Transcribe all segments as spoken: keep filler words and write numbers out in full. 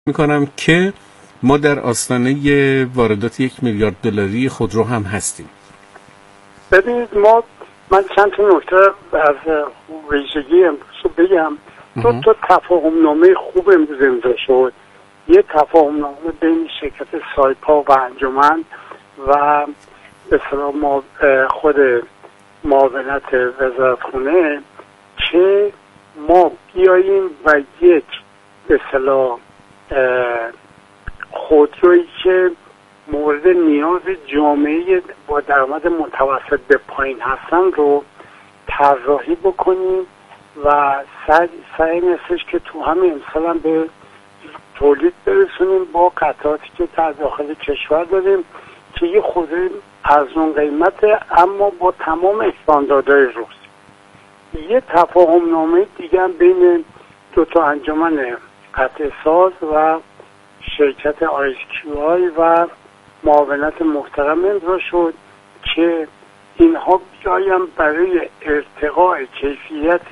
میکنم که ما در آستانه واردات یک میلیارد دلاری خودرو هم هستیم. ببینید ما من چند تا نکته از ویژگی امروز رو بگم. دو تا تفاهم نامه خوب امروز امضا شد. یه تفاهم نامه بین شرکت سایپا و انجمن و به اصطلاح ما خود معاونت وزارتخونه که ما بیاییم و یک به اصطلاح خودرویی که مورد نیاز جامعه با درآمد متوسط به پایین هستن رو طراحی بکنیم و سعی سعی نیستش که تو همین امسال هم به تولید برسونیم با قطعاتی که در داخل کشور داریم که یه خودروی ارزون قیمته اما با تمام استانداردهای روز. یه تفاهم نامه دیگه هم بین دو تا انجمن قطع ساز و شرکت آیس کیو آی و معاونت محترم امضا شد که اینها بیایم برای ارتقاء کیفیت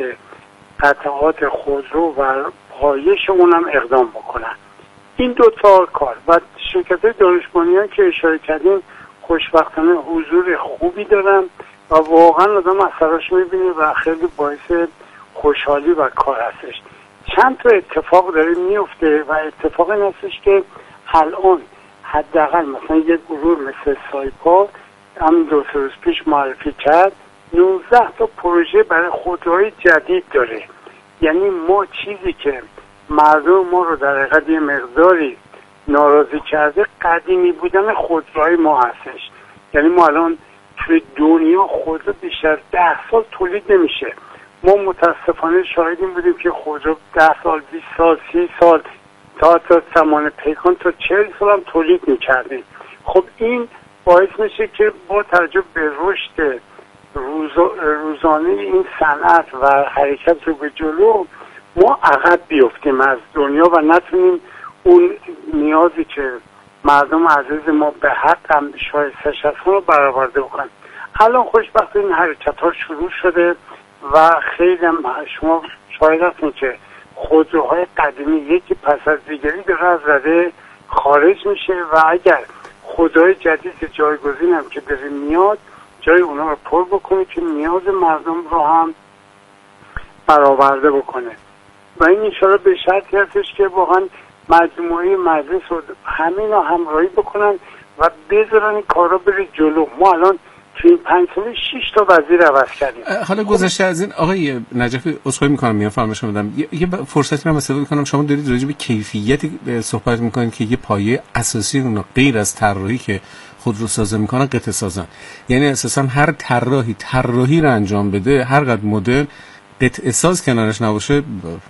قطعات خودرو و پایش اونم اقدام بکنن. این دو تا کار و شرکت دانش بنیان که اشاره کردیم خوشبختانه حضور خوبی دارن و واقعا آدم اثراش میبینه و خیلی باعث خوشحالی و کار هستش. چند تا اتفاق داره میفته و اتفاق این هستش که الان حداقل مثلا یک گروه مثل سایپا هم دو سه روز پیش معرفی کرد نوزده تا پروژه برای خودروهای جدید داره. یعنی ما چیزی که مردم ما رو در حقیقت یه مقداری ناراضی کرده قدیمی بودن خودروهای ما هستش. یعنی ما الان توی دنیا خودرو بیشتر ده سال تولید نمیشه. ما متاسفانه شاهدیم بودیم که خودرو ده سال بیست سال سی سال تا تا زمان پیکان تا چهل سال هم تولید میکردیم. خب این باعث میشه که با توجه به رشد روز روزانه این صنعت و حرکت رو به جلو ما عقب بیفتیم از دنیا و نتونیم اون نیازی که مردم عزیز ما به حق هم شایستش هستن رو برآورده بکنن. الان خوشبختانه این حرکت ها شروع شده و خیلی هم شما شاید هستین که خودروهای قدیمی یکی پس از دیگری داره از رده خارج میشه و اگر خودروهای جدید جایگزین هم که داره میاد جای اونا رو پر بکنه که نیاز مردم رو هم برآورده بکنه و این انشاءالله به شرطی هستش که واقعا مجموعه مجلس رو همین رو همراهی بکنن و بذارن این کارا بره جلو. ما الان تو این پنج ساله شش تا وزیر عوض کردیم. حالا گذشته از این آقای نجفی عذرخواهی میکنم میان فرمایش بدم یه, یه فرصتی رو استفاده کنم. شما دارید راجع به کیفیتی صحبت میکنید که یه پایه اساسی اون غیر از طراحی که خودروسازا میکنن قطعه سازن. یعنی اساسا هر طراحی طراحی رو انجام بده هر قد مدل قطعه ساز کنارش نباشه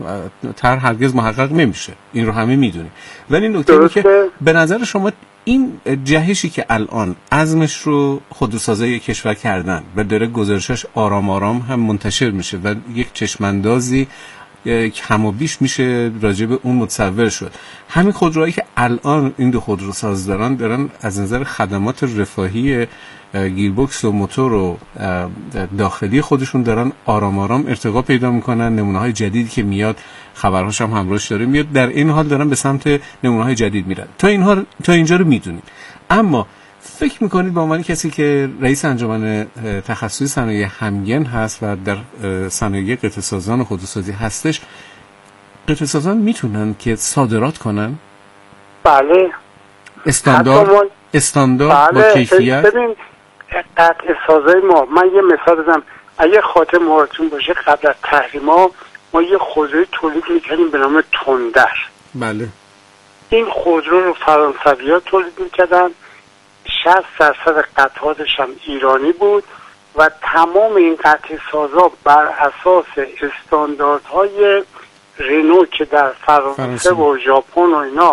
طرح هرگز محقق نمیشه. این رو همه میدونیم. ولی نکته اینه که به نظر شما این جهشی که الان عزمش رو خودروسازای کشور کردن و داره گزارشش آرام آرام هم منتشر میشه و یک چشماندازی کم و بیش میشه راجع به اون متصور شد. همین خودروهایی که الان این دو خودروساز دارن دارن از نظر خدمات رفاهی گیربکس و موتور و داخلی خودشون دارن آرام آرام ارتقا پیدا میکنن. نمونه‌های جدیدی که میاد خبرهاش هم همراهش داره میاد. در این حال دارن به سمت نمونه‌های جدید میرن. تا اینها تا اینجا رو میدونید. اما فکر میکنید به عنوان کسی که رئیس انجمن تخصصی صنایع همگن هست و در صنایع قطعه سازان و خودروسازی هستش قطعه سازان میتونن که صادرات کنن؟ بله. استاندارد ما... استاندارد بله. با کیفیت. ببین قطعه سازای ما من یه مثال بزنم. اگه خاطر مهارتون باشه قبل از تحریما ما یه خودروی تولید میکردیم به نام تندر. بله. این خودرو رو فرانسوی‌ها تولید میکردن. شصت درصد قطعاتش هم ایرانی بود و تمام این قطعه سازا بر اساس استانداردهای رنو که در فرانسه و ژاپن و اینا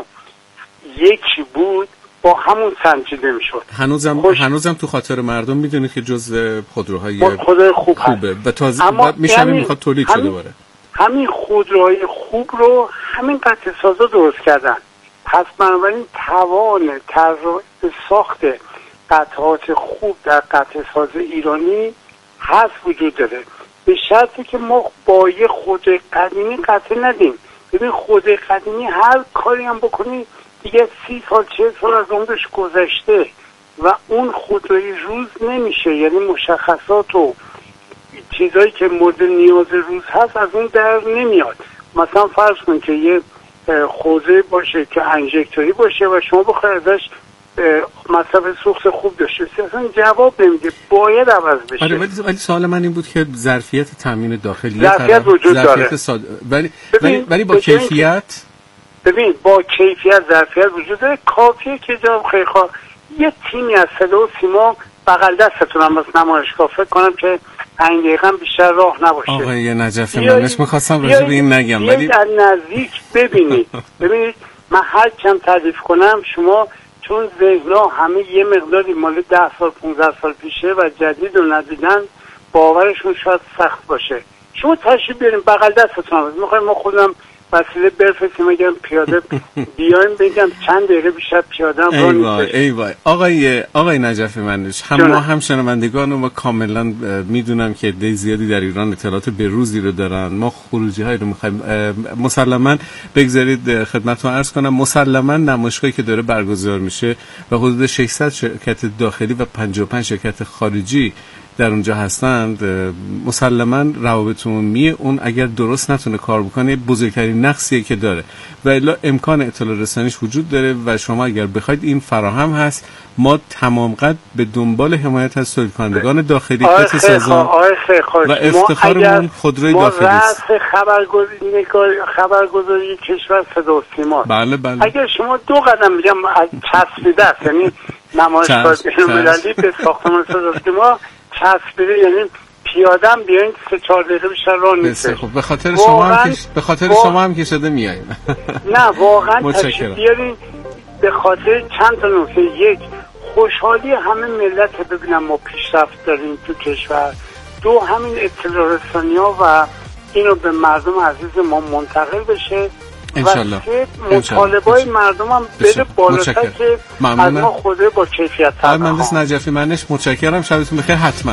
یکی بود با همون سنجیده میشد. هنوزم خوش... هنوزم تو خاطر مردم میدونید که جزء خودروهای خودروی خوب خوبه و تازه میشه همین میخواد تولید شده باره. همین خودروهای خوب رو همین قطعه سازا درست کردن. پس بنابراین توان طراحی ساخت قطعات خوب در قطعه ساز ایرانی هست وجود داره به شرطی که ما با یه خودروی قدیمی قطعه ندیم. ببین خودروی قدیمی هر کاری هم بکنی دیگه سی سال چه سال از عمرش گذشته و اون خودروی روز نمیشه، یعنی مشخصات و چیزایی که مورد نیاز روز هست از اون در نمیاد. مثلا فرض کن که یه خوزه باشه که انژکتوری باشه و شما بخوای ازش مصرف سوخت خوب داشته باشی، اصلا جواب نمیده، باید عوض بشه. آره ولی سوال من این بود که ظرفیت تامین داخلی ظرفیت وجود ظرفیت داره ساد... ولی ولی ولی با کیفیت، ببین با کیفیت ظرفیت وجود داره. کافیه که جناب خیرخواه یه تیمی از صدا و سیما بغل دستتونم واسه نمایشگاه، فکر کنم که پنج دقیقه بیشتر راه نباشه. آقای نجفی منش می‌خواستم راجع به این نگم ولی در نزدیک ببینید. ببینید من هر چند تعریف کنم شما چون ذهن‌ها همه یه مقداری مال ده سال پانزده سال پیشه و جدید رو ندیدن باورشون شاید سخت باشه. شما تشریف بیاریم بغل دستتون هم میخوایم ما خودم وسیله برفرستیم اگر پیاده بیایم بگم چند دقیقه بیشتر پیاده هم ای وای ای وای آقای آقای نجفی منش هم ما هم شنوندگان ما کاملا میدونم که عده زیادی در ایران اطلاعات بروزی رو دارن. ما خروجی های رو میخوایم مسلما بگذارید خدمتتون عرض کنم. مسلما نمایشگاهی که داره برگزار میشه و حدود ششصد شرکت داخلی و پنجاه و پنج شرکت خارجی در اونجا هستند، مسلما روابط عمومی اون اگر درست نتونه کار بکنه بزرگترین نقصیه که داره و الا امکان اطلاع رسانیش وجود داره و شما اگر بخواید این فراهم هست. ما تمام قد به دنبال حمایت از تولید کنندگان داخلی قطع سازان و افتخارمون خودروی داخلی است. ما خبرگزاری خبرگزاری کشور صدا و سیما. بله بله. اگر شما دو قدم میگم از چسبیده است، یعنی نمایشگاه بین‌المللی به ساختمان صدا و سیما چسبیده، یعنی پیاده هم بیاین سه چهار دقیقه بیشتر راه نیست. خب به خاطر شما هم که به خاطر با... شما هم که شده میایم. نه واقعا تشریف بیارین به خاطر چند تا نکته. یک، خوشحالی همه ملت ببینم ما پیشرفت داریم تو کشور. دو، همین اطلاع رسانی‌ها و اینو به مردم عزیز ما منتقل بشه انشالله. و سه، مطالبه‌های مردم هم بره بالاتر که از ما خوده با کیفیت تر. آقای مهندس نجفی منش متشکرم. شبتون بخیر. حتما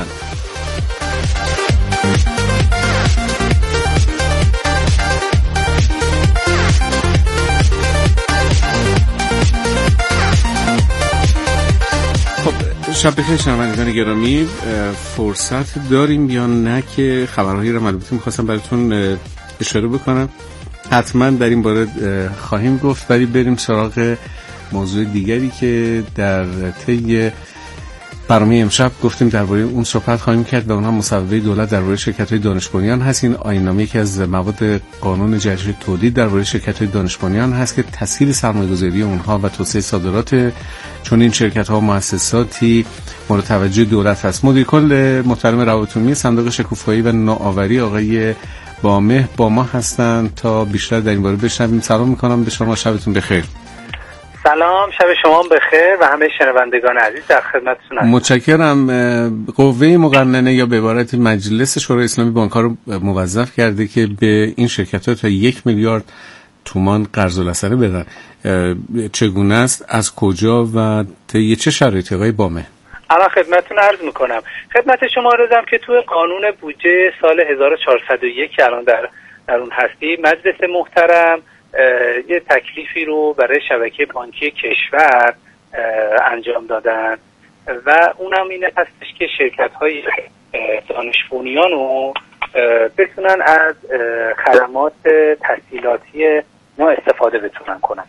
شب بخیر شنوندگان گرامی. فرصت داریم یا نه که خبرهایی رو البته می‌خواستم براتون اشاره بکنم، حتما در این باره خواهیم گفت، ولی بریم سراغ موضوع دیگری که در طی برنامه امشب گفتیم درباره اون صحبت خواهیم کرد و اونها مصوبه دولت درباره شرکت‌های دانش بنیان هست. این آیین‌نامه‌ای که از مواد قانون جهش تولید درباره شرکت‌های دانش بنیان هست که تسهیل سرمایه‌گذاری اونها و توسعه صادرات چون این شرکت‌ها مؤسساتی مورد توجه دولت هست. مدیر کل محترم روابط عمومی صندوق شکوفایی و نوآوری آقای بامه با ما هستند تا بیشتر در این باره بشنویم. سلام می‌کنم به شما، شبتون بخیر. سلام، شب شما بخیر و همه شنوندگان عزیز در خدمتتون هستم. متشکرم. قوه مقننه یا به عبارت مجلس شورای اسلامی بانک‌ها رو موظف کرده که به این شرکت‌ها تا یک میلیارد تومان قرض الحسنه بدن. چگونه است، از کجا و طی چه شرایطی آقای بامه؟ الان خدمتتون عرض میکنم. خدمت شما عرضم که توی قانون بودجه سال هزار و چهارصد و یک که الان در در اون هستی، مجلس محترم یه تکلیفی رو برای شبکه بانکی کشور انجام دادن و اونم اینه هستش که شرکت‌های دانش بنیان رو بتونن از خدمات تسهیلاتی ما استفاده بتونن کنن.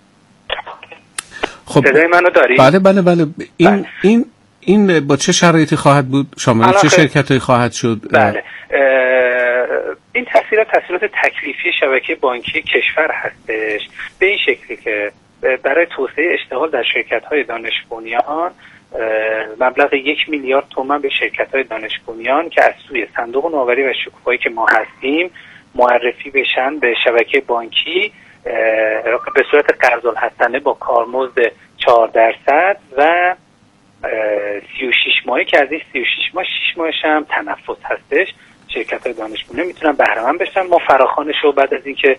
خب صدای منو داری؟ بله بله بله. این بله. این این با چه شرایطی خواهد بود؟ شامل چه شرکت‌هایی خواهد شد؟ بله. این تسهیلات تسهیلات تکلیفی شبکه بانکی کشور هستش، به این شکلی که برای توسعه اشتغال در شرکت‌های دانش بنیان مبلغ یک میلیارد تومان به شرکت‌های دانش بنیان که از سوی صندوق نوآوری و شکوفایی که ما هستیم معرفی بشن به شبکه بانکی به صورت قرض الحسنه با کارمزد چهار درصد و سی و شش ماهی که از این سی و شش ماه شش ماهش هم تنفس هستش. شرکت‌های دانش بنیان میتونن بهره مند بشن. ما فراخوانش رو بعد از اینکه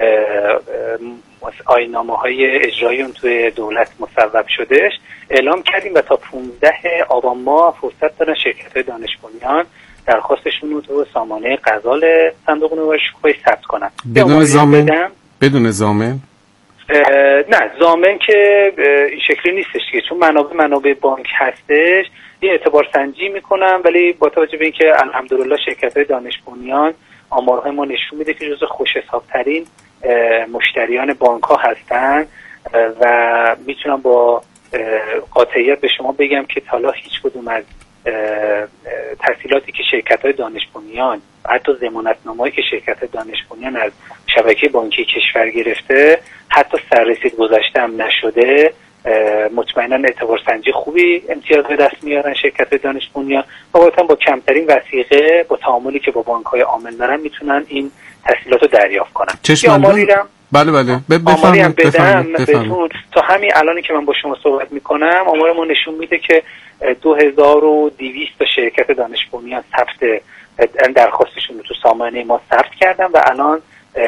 آیین‌نامه‌های اجرایی اون توی دولت مصوب شدهش اعلام کردیم و تا پانزده آبان ماه فرصت دارن شرکت‌های دانش بنیان درخواستشون رو تو سامانه غزال صندوق نوآوری و شکوفایی ثبت کنن. بدون ضامن؟ بدون ضامن؟ نه، ضامن که این شکلی نیستش که، چون منابع منابع بانک هستش یه اعتبار سنجی میکنن، ولی با توجه به اینکه الحمدلله شرکت‌های دانش بنیان آمارهای ما نشون میده که جزو خوش حساب‌ترین مشتریان بانک‌ها هستن و میتونم با قاطعیت به شما بگم که تا حالا هیچ کدوم از تسهیلاتی که شرکت‌های دانش بنیان، حتی ضمانتنامه‌ای که شرکت دانش بنیان از شبکه بانکی کشور گرفته، حتی سررسید گذاشته هم نشده، مطمئنا اعتبار سنجی خوبی امتیاز به دست میارن شرکت دانش بنیان و واقعا با کمترین وثیقه با تعاملی که با بانک‌های عامل دارن میتونن این تسهیلات رو دریافت کنن. بله بله آماری هم بدم بهتون تا همین الانی که من با شما صحبت میکنم آمار ما نشون میده که دو هزار و دویست تا شرکت دانش بنیان ثبت درخواستشون رو تو سامانه ما ثبت کردن و الان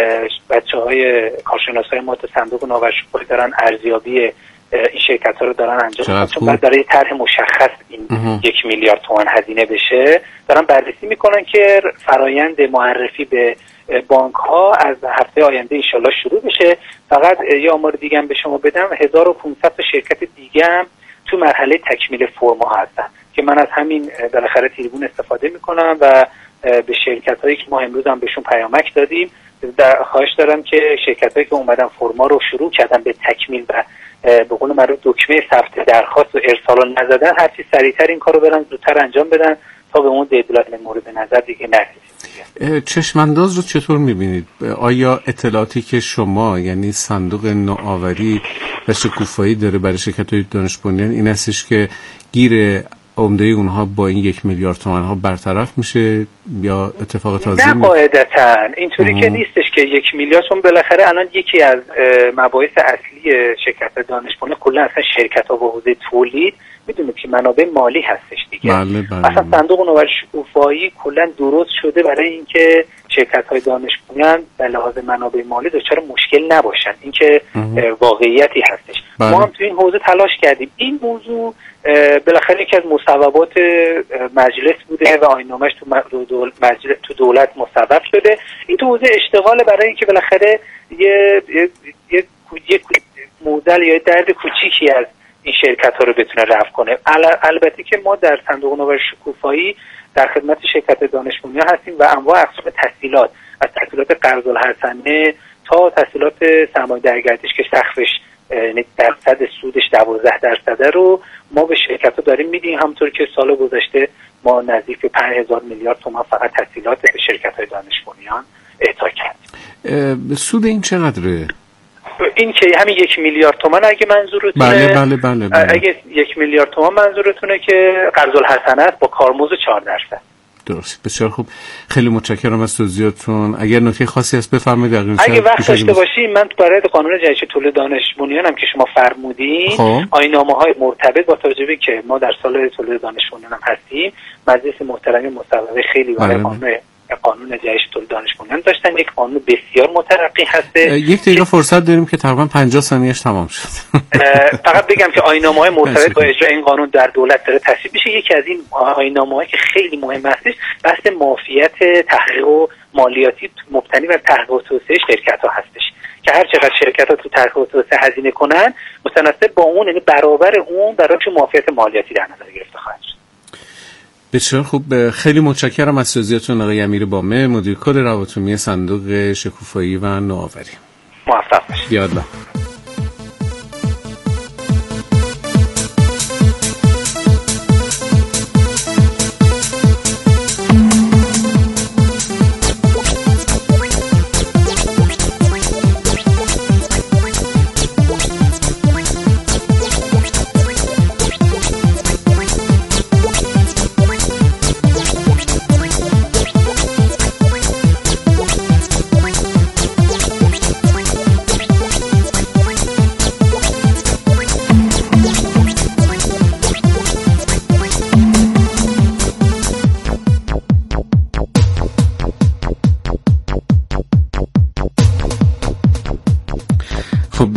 بچه‌های کارشناسای ما تو صندوق نوآوری و شکوفایی دارن ارزیابی این شرکت‌ها رو دارن انجام میدن، چون بعد برای طرح مشخص این اه. یک میلیارد تومان هزینه بشه دارن بررسی میکنن که فرایند معرفی به بانک ها از هفته آینده انشالله شروع بشه. فقط یه آمار دیگه هم به شما بدم، هزار و پانصد تا شرکت دیگه هم تو مرحله تکمیل فرم ها هستن که من از همین بالاخره تریبون استفاده میکنم و به شرکت هایی که ما امروز هم بهشون پیامک دادیم در خواهش دارم که شرکت هایی که اومدن فرما رو شروع کردن به تکمیل و به قول معروف دکمه ثبت درخواست و ارسال نزدن، هرچی سریعتر این کارو برن زودتر انجام بدن تا به اون دیدلات مورد نظر دیگه نرسیم. چشمانداز رو چطور میبینید؟ آیا اطلاعاتی که شما یعنی صندوق نوآوری و شکوفایی داره برای شرکت‌های دانش بنیان این هستش که گیر عمده اونها با این یک میلیارد تومان ها برطرف میشه یا اتفاق تازه؟ نه قاعدتاً اینطوری اه. که نیستش که یک میلیارد، چون بالاخره الان یکی از مباحث اصلی شرکت دانش بنیان کلا اصلا شرکت‌ها با حوزه تولید میدونید که منابع مالی هستش دیگه. بله بله. اصلا صندوق نوآوری و شکوفایی کلا درست شده برای اینکه شرکت‌های دانش بنیان به لحاظ منابع مالی دچار مشکل نباشن، این که واقعیتی هستش. بله. ما هم تو این حوزه تلاش کردیم. این موضوع بالاخره یکی از مصوبات مجلس بوده و آیین‌نامه‌اش تو دول مجلس تو دولت مصوب شده. این تو حوزه اشتغال برای اینکه بالاخره یه یه یه معضل یا درد کوچیکی از این شرکت ها رو بتونه رفع کنه. البته که ما در صندوق نوآوری و شکوفایی در خدمت شرکت دانش بنیان هستیم و انواع اقسام تسهیلات، از تسهیلات قرض الحسنه تا تسهیلات سرمایه درگردش که سقفش درصد سودش دوازده درصده رو ما به شرکت ها داریم میدیم. همونطور که سال گذشته ما نزدیک به پنج هزار میلیارد تومان فقط تسهیلات به شرکت های دانش بنیان اعطا کردیم. سود این چقدره؟ این که همین یک میلیارد تومان اگه منظورتونه، بله بله بله, بله. اگه یک میلیارد تومان منظورتونه که قرض الحسنه است با کارمزد چهار درصد. درست، بسیار خوب، خیلی متشکرم از توضیحاتتون. اگر نکته خاصی هست بفرمایید. اگه وقت داشته باشین من برای قانون جدید تولید دانش بنیان هم که شما فرمودین آیین‌نامه‌های مرتبط با توجه به که ما در سال تولید دانش بنیان هم هستیم، مجلس محترم مصوبه خیلی برای بله. قانون قانون جدید تولید دانش بنیان داشتن، یک قانون بسیار مترقی هسته. یک دقیقه فرصت داریم که تقریبا پنجاه ثانیه‌اش تمام شد. فقط بگم که آیین‌نامه‌های مرتبط با اجرای این قانون در دولت داره تصویب میشه. یکی از این آیین‌نامه‌هایی که خیلی مهم هستش بحث معافیت تحقیق و مالیاتی مبتنی بر تحقیق و توسعه شرکت‌ها هستش که هر چقدر شرکت‌ها تو تحقیق و توسعه هزینه کنن متناسب با اون، یعنی برابر اون براشون معافیت مالیاتی در نظر گرفته خواهد شد. بسیار خوب، خیلی متشکرم از توضیحاتتون آقای امیر بامه، مدیر کل روابط عمومی صندوق شکوفایی و نوآوری. موفق باشید. یادلا.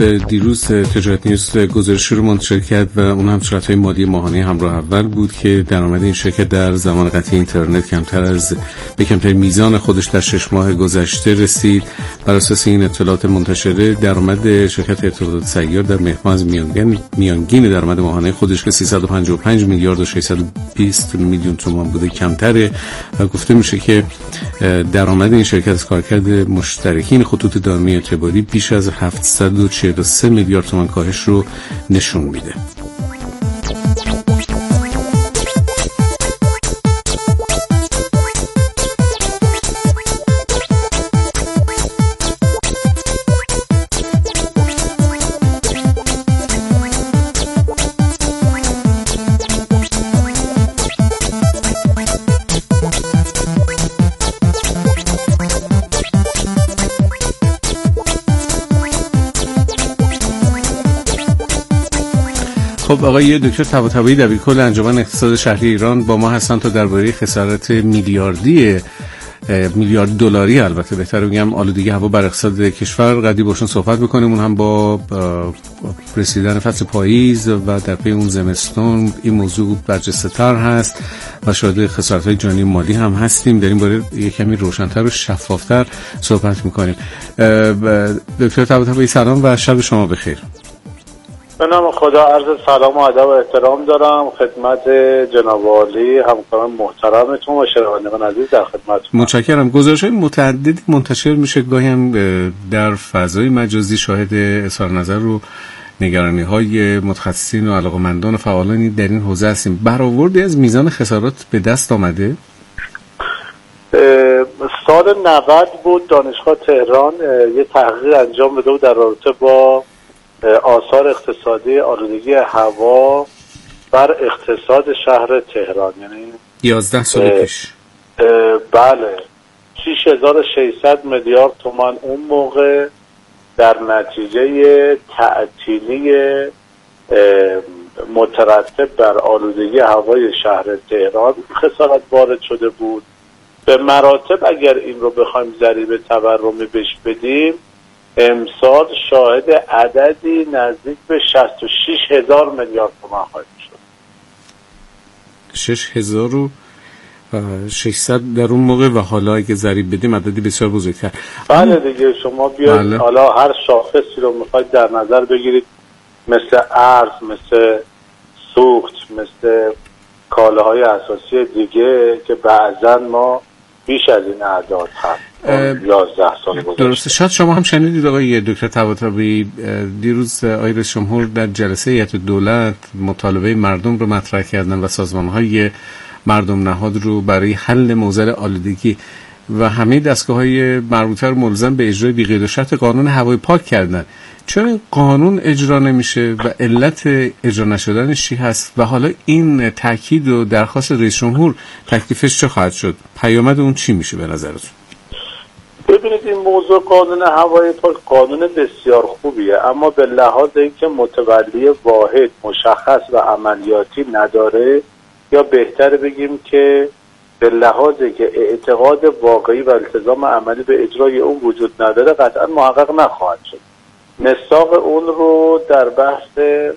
دیروز تجارت نیوز گزارش رو منتشر کرد و اون هم صورت‌های مالی ماهانه همراه اول بود که درآمد این شرکت در زمان قطعی اینترنت کمتر از به کمترین میزان خودش در شش ماه گذشته رسید. بر اساس این اطلاعات منتشره درآمد شرکت ارتباطات سیار در مهر ماه از میانگین میانگین درآمد ماهانه خودش که سیصد و پنجاه و پنج میلیارد و ششصد و بیست میلیون تومان بوده کمتره و گفته میشه که درآمد این شرکت از کارکرد مشترکین خطوط دائمی اعتباری بیش از هفتصد و چهل و سه میلیارد تومان کاهش رو نشون میده. خب آقای دکتر طباطبایی دبیرکل انجمن اقتصاد شهری ایران با ما هستن تا درباره خسارت میلیاردی میلیارد دلاری البته بهتر بگم آلودگی هوا بر اقتصاد کشور قدری باشون صحبت بکنیم. اون هم با رسیدن فصل پاییز و در پی اون زمستون این موضوع برجسته‌تر هست و شاهد خسارت‌های جانی مالی هم هستیم. در این باره یک کمی روشن‌تر و شفاف‌تر صحبت می‌کنیم. دکتر طباطبایی سلام و شب شما بخیر. به نام خدا عرض سلام و ادب و احترام دارم خدمت جناب عالی همکاران محترمتون و شنوندگان عزیز در خدمتتون. متشکرم. گزارش‌های متعددی منتشر میشه، گاهی هم در فضای مجازی شاهد اظهار نظر رو نگرانی‌های متخصصین و علاقه‌مندان و فعالانی در این حوزه هستیم. برآوردی از میزان خسارات به دست آمده؟ سال نود بود دانشگاه تهران یه تحقیق انجام بده بود در رابطه با آثار اقتصادی آلودگی هوا بر اقتصاد شهر تهران، یعنی یازده سال پیش. بله شش هزار و ششصد میلیارد تومان اون موقع در نتیجه تعطیلی مترتب بر آلودگی هوای شهر تهران خسارت وارد شده بود. به مراتب اگر این رو بخوایم ضریب تورمی بهش بدیم امسال شاهد عددی نزدیک به شصت و شش هزار میلیارد تومان خواهد شد. شش هزار و ششصد در اون موقع و حالا اگه ضریب بدیم عددی بسیار بزرگتر. بله دیگه شما بیاید بله. حالا هر شاخصی رو میخواید در نظر بگیرید، مثل ارز، مثل سوخت، مثل کالاهای اساسی دیگه که بعضا ما بیش از این اعداد هست. یازده سال گذشته. درسته. شاید شما هم شنیدید آقای دکتر طباطبایی دیروز آقای رئیس جمهور در جلسه هیئت دولت مطالبه مردم رو مطرح کردن و سازمان‌های مردم نهاد رو برای حل موزل آلودگی و همه دستگاه‌های مربوطه رو ملزم به اجرای بی‌قید و شرط قانون هوای پاک کردن. چرا این قانون اجرا نمیشه و علت اجرا نشدنش چی هست و حالا این تاکید و درخواست رئیس جمهور تکلیفش چه خواهد شد؟ پیامد اون چی میشه به نظرتون؟ ببینید این موضوع قانون هوای پاک قانون بسیار خوبیه، اما به لحاظ اینکه متولی واحد مشخص و عملیاتی نداره، یا بهتر بگیم که به لحاظی که اعتقاد واقعی و التزام عملی به اجرای اون وجود نداره قطعا محقق نخواهد شد. مصداق اون رو در بحث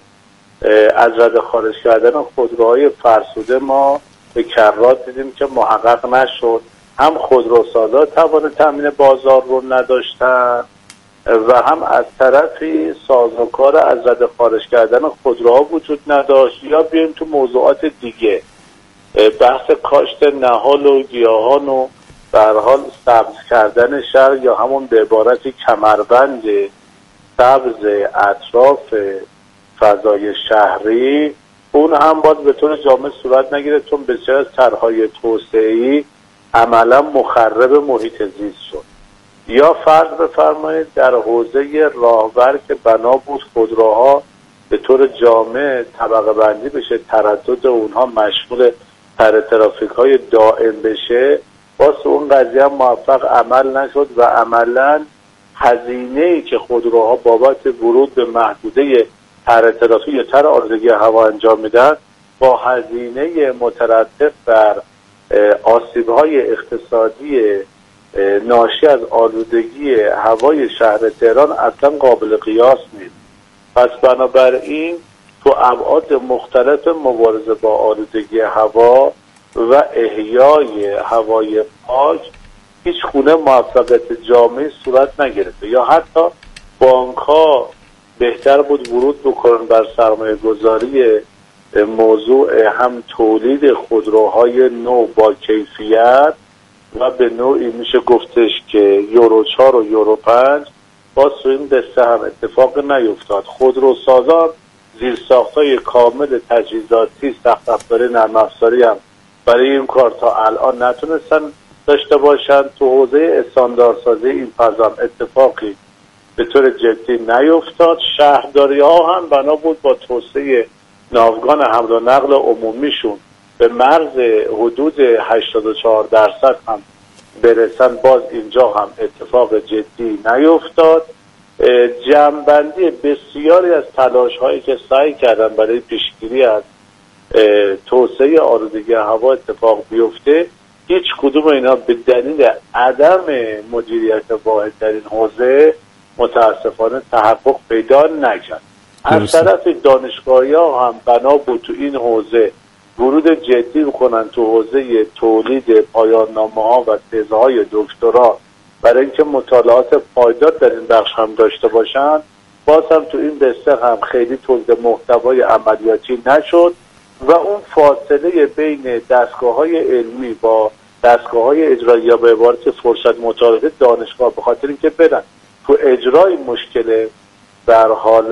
از رده خارج کردن خودروهای فرسوده ما به کرات دیدیم که محقق نشد. هم خودروسازا توان تامین بازار رو نداشتن و هم از طرفی سازوکار از رده خارج کردن خودروها وجود نداشت. یا بیایم تو موضوعات دیگه، بحث کاشت نهال و گیاهان و به هر حال سبز کردن شهر یا همون به عبارتی کمربند سبز اطراف فضای شهری، اون هم باید به طور جامع صورت نگیره، چون بسیار از طرح‌های توسعه‌ای عملا مخرب محیط زیست شد. یا فرض بفرمایید در حوزه راهور که بنا بود خودروها به طور جامع طبقه بندی بشه، تردد اونها مشمول پر ترافیک های دائم بشه، واسه اون قضیه هم موفق عمل نشد و عملا هزینه‌ای که خودروها بابت ورود به محدوده پر ترافیک یا تر آلودگی هوا انجام میدن با هزینه مترتب بر آسیب‌های اقتصادی ناشی از آلودگی هوای شهر تهران اصلا قابل قیاس نیست. پس بنابراین تو ابعاد مختلف مبارزه با آلودگی هوا و احیای هوای پاک هیچ گونه موفقیت جامعی صورت نگرفته. یا حتی بانک ها بهتر بود ورود بکنن بر سرمایه گذاری موضوع هم تولید خودروهای نو با کیفیت و به نوعی میشه گفتش که یورو چهار و یورو پنج باز تو این دسته هم اتفاق نیفتاد. خودروسازان زیرساخت‌های کامل تجهیزاتی، سخت افزاری، نرم افزاری هم برای این کار تا الان نتونستن داشته باشن. تو حوزه استانداردسازی این فضا اتفاقی به طور جدی نیفتاد. شهرداری ها هم بنا بود با توسعه ناوگان حمل و نقل عمومیشون به مرز حدود هشتاد و چهار درصد هم برسن، باز اینجا هم اتفاق جدی نیفتاد. جمع‌بندی بسیاری از تلاش هایی که سعی کردن برای پیشگیری از توسعه آلودگی هوا اتفاق بیفته، هیچ کدوم اینا به دلیل عدم مدیریت واحد در این حوزه متاسفانه تحقق پیدا نکرد. از طرف دانشگاهی ها هم بنا بود تو این حوزه ورود جدی بکنن تو حوزه تولید پایان نامه ها و تزه های دکترا برای اینکه مطالعات پایدار در این بخش هم داشته باشن. باز هم تو این دسته هم خیلی تولید محتوای عملیاتی نشد و اون فاصله بین دستگاه های علمی با دستگاه های اجرایی به عبارت فرصت مطالعه دانشگاه به خاطر اینکه برن تو اجرای مشکل در حال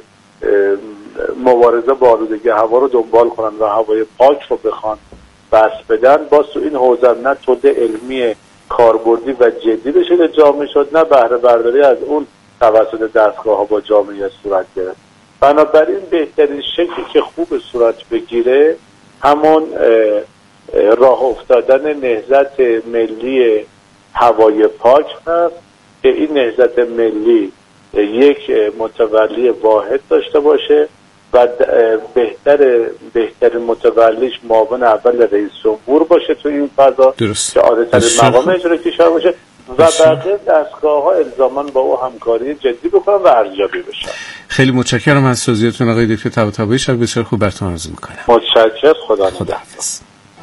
مبارزه با آلودگی هوا رو دنبال کنن و هوای پاک رو بخوان بس بدن، باز تو این حوزه نه تولید علمی کاربردی و جدی به شکل جامعه شد، نه بهره برداری از اون توسط دستگاه ها با جامعه صورت گرفت. بنابراین بهترین شکلی که خوب صورت بگیره همون راه افتادن نهضت ملی هوای پاک هست که این نهضت ملی یک متولی واحد داشته باشه و بهتر بهترین متولیش معاون اول رئیس جمهور باشه تو این فضا که عادت‌ترین مقام اجرایی کشور باشه و بقیه دستگاه ها الزاماً با او همکاری جدی بکنن و ارزیابی بشن. خیلی متشکرم از توضیحاتتون آقای دکتر طباطبایی. شب بسیار خوب براتون آرزو می‌کنم. متشکرم. خدا خداحافظ.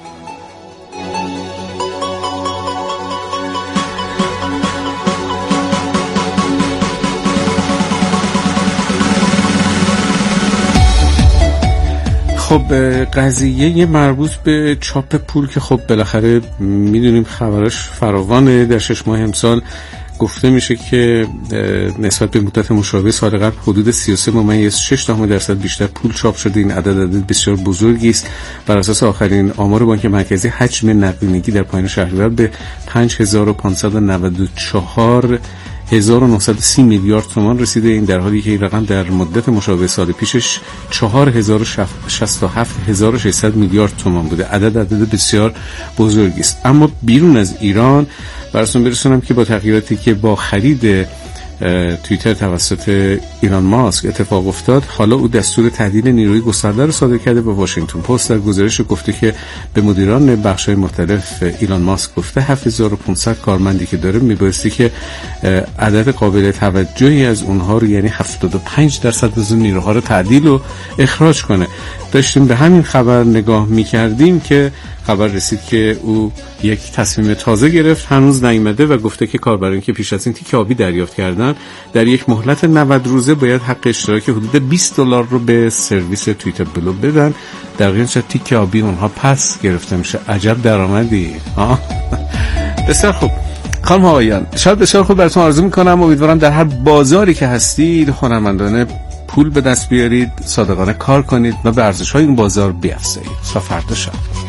خب قضیه مربوط به چاپ پول که خب بالاخره میدونیم خبرش فراوانه. در شش ماه امسال گفته میشه که نسبت به مدت مشابه سال قبل حدود سی و سه ممیز شش دهم درصد بیشتر پول چاپ شده. این عدد عدد بسیار بزرگی است. بر اساس آخرین آمار بانک مرکزی حجم نقدینگی در پایان شهریور به پنج هزار و پانصد و نود و چهار هزار و نهصد و سی میلیارد تومان رسیده. این در حالی که این رقم در مدت مشابه سال پیشش چهار هزار و شصت و هفت هزار و ششصد میلیارد تومان بوده. عدد عدد بسیار بزرگی است. اما بیرون از ایران براتون برسونم که با تغییراتی که با خرید توییتر توسط ایلان ماسک اتفاق افتاد، حالا او دستور تعدیل نیروی گسترده رو صادر کرده. به واشنگتن پست در گزارش گفته که به مدیران بخش‌های مختلف ایلان ماسک گفته هفت هزار و پانصد کارمندی که داره میبایستی که عدد قابل توجهی از اونها رو، یعنی هفتاد و پنج درصد از اون نیروها رو تعدیل و اخراج کنه. داشتیم به همین خبر نگاه میکردیم که خبر رسید که او یک تصمیم تازه گرفت، هنوز نیامده، و گفته که کاربران که پیش از این تیک آبی دریافت کردن در یک مهلت نود روزه باید حق اشتراک حدود بیست دلار رو به سرویس توییتر بلو بدن. در واقع تیک آبی اونها پس گرفته میشه. عجب درآمدی. بسیار خوب خانم آقایان، شاید بسیار خوب براتون آرزو میکنم. امیدوارم در هر بازاری که هستید هنرمندانه پول به دست بیارید، صادقانه کار کنید و به ارزش‌های این بازار بیافزایید. تا فردا شب.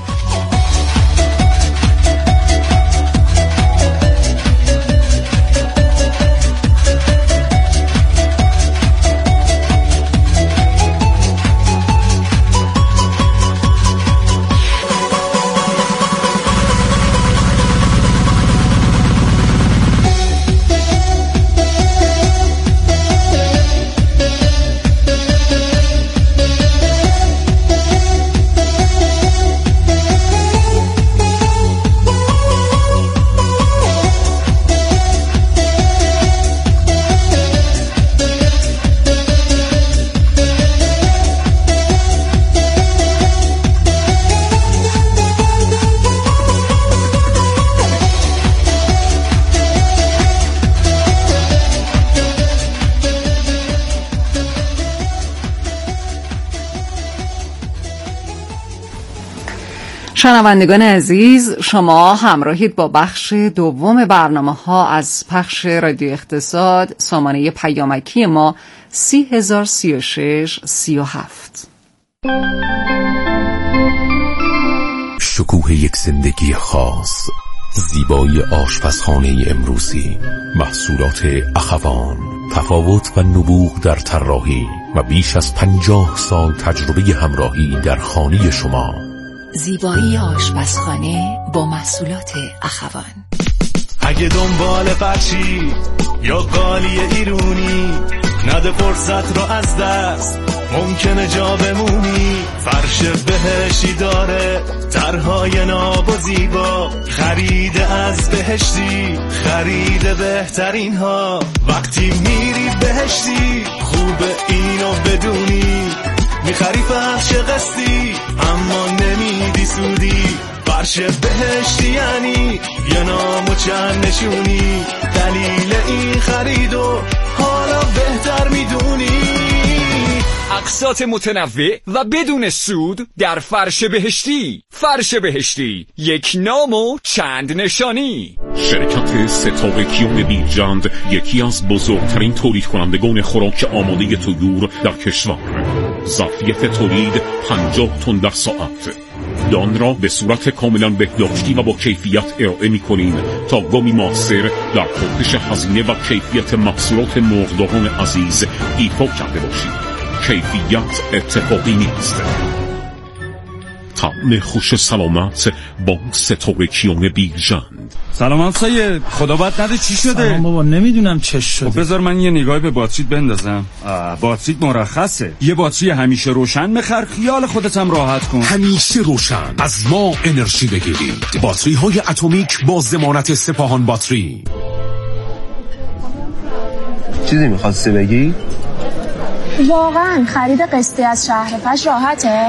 شنوندگان عزیز، شما همراهید با بخش دوم برنامه ها از پخش رادیو اقتصاد، سامانه پیامکی ما سی هزار سی و شش سی و هفت. شکوه یک زندگی خاص، زیبایی آشپزخانه امروزی، محصولات اخوان، تفاوت و نبوغ در طراحی و بیش از پنجاه سال تجربه همراهی در خانه شما. زیبایی آشپزخانه با محصولات اخوان. اگه دنبال فرشی یا قالی ایرونی، نده فرصت رو از دست، ممکنه جا بمونی. فرش بهشتی داره طرحهای ناب و زیبا، خرید از بهشتی، خرید بهترین ها. وقتی میری بهشتی خوبه اینو بدونی، میخری فرش قسطی اما نمیدی سودی. فرش بهشتی یعنی یه نام و چند نشونی، دلیل این خریدو حالا بهتر میدونی. اقساط متنوع و بدون سود در فرش بهشتی. فرش بهشتی، یک نام و چند نشانی. شرکت ستاره کیون بیرجند یکی از بزرگترین تولید کنندگان خوراک آماده طیور در کشور. ظرفیت تولید پنجاه تن در ساعت. دان را به صورت کاملا بهداشتی و با کیفیت ارائه می‌کنیم تا گامی موثر در پوشش هزینه و کیفیت محصولات مرغداران عزیز ایفا کرده باشید. کیفیت اتفاقی نیست. طعم خوش سلامت با ستاره کیون بیرجند. سلام همسایه، خدا بد نده چی شده؟ سلام بابا، نمیدونم چه شده. خب بذار من یه نگاهی به باتریت بندازم. باتریت مرخصه. یه باتری همیشه روشن بخر، خیال خودت هم راحت کن. همیشه روشن از ما انرژی بگیرید. باتری های اتمیک با ضمانت سپاهان باتری. چیزی می‌خواستی بگی؟ واقعا خرید قسطی از شهرفش راحته؟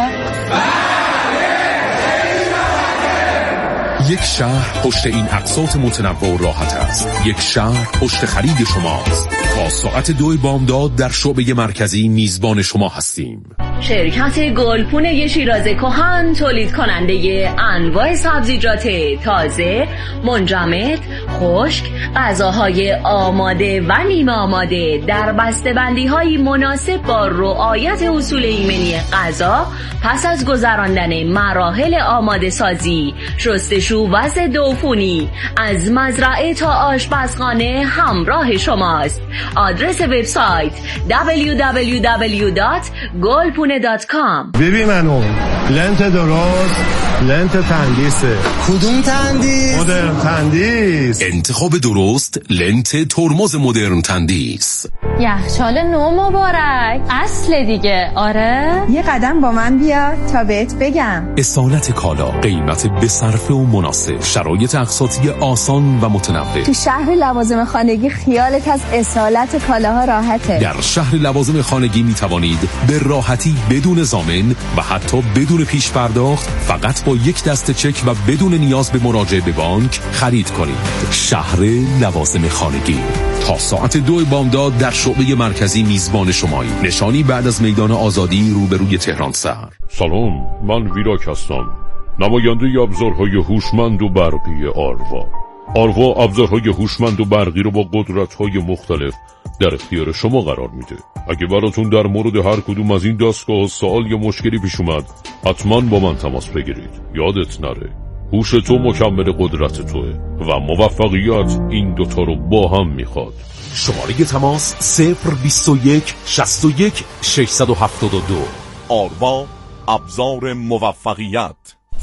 یک شهر پشت این اقساط متنوع و راحت است. یک شهر پشت خرید شماست. تا ساعت دو بامداد در شعبه مرکزی میزبان شما هستیم. شرکت گلپونه شیراز کهن تولید کننده انواع سبزیجات تازه، منجمد، خشک، غذاهای آماده و نیمه آماده در بسته‌بندی‌های مناسب با رعایت اصول ایمنی غذا پس از گذراندن مراحل آماده سازی، شستشو و ضدعفونی از مزرعه تا آشپزخانه همراه شماست. آدرس وبسایت دبلیو دبلیو دبلیو دات گلپونه دات کام. ببین منو لنت درست، لنت تندیسه. کدوم تندیس؟ مدرن تندیس. انتخاب درست، لنت ترمز مدرن تندیس. یخچال نو مبارک، اصل دیگه. آره یه قدم با من بیا تا بهت بگم. اصالت کالا، قیمت به صرفه و مناسب، شرایط اقساطی آسان و متنوع. تو شهر لوازم خانگی خیالت از اصالت کالاها راحته. در شهر لوازم خانگی می توانید به راحتی بدون ضامن و حتی بدون پیش پرداخت فقط با یک دسته چک و بدون نیاز به مراجعه به بانک خرید کنید. شهر لوازم خانگی تا ساعت دو بامداد در شعبه مرکزی میزبان شمایی. نشانی بعد از میدان آزادی روبروی تهران سر. سلام، من ویراک هستم، نماینده ابزارهای هوشمند و برقی آروا. آروا ابزارهای هوشمند و برقی رو با قدرت‌های مختلف در اختیار شما قرار میده. اگه براتون در مورد هر کدوم از این دستگاه سوال یا مشکلی پیش اومد، حتما با من تماس بگیرید. یادت نره هوش تو مکمل قدرت توه و موفقیت این دوتا رو با هم میخواد. شماره تماس صفر بیست و یک شصت و یک ششصد و هفتاد و دو. آروا، ابزار موفقیت.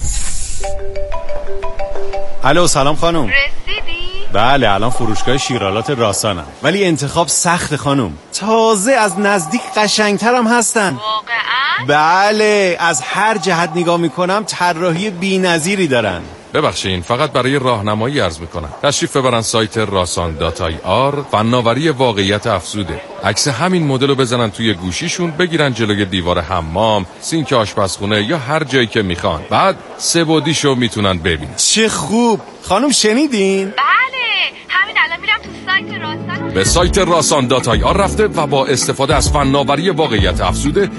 الو سلام خانم. رسیدی؟ بله الان فروشگاه شیرالات راسانم، ولی انتخاب سخت خانم. تازه از نزدیک قشنگترم هستن. واقعا؟ بله، از هر جهت نگاه میکنم طراحی بی‌نظیری دارن. ببخشین، فقط برای راهنمایی عرض میکنم تشریف ببرن سایت راسان دات آی آر. فناوری واقعیت افزوده. عکس همین مدل رو بزنن توی گوشیشون، بگیرن جلوی دیوار حمام، سینک آشپزخونه یا هر جایی که میخوان، بعد سه بعدیشو میتونن ببینن. چه خوب خانم، شنیدین؟ بله، همین الان میرم تو سایت راسان. به سایت راسان دات آی آر رفته و با استفاده از فناوری واقعیت افزوده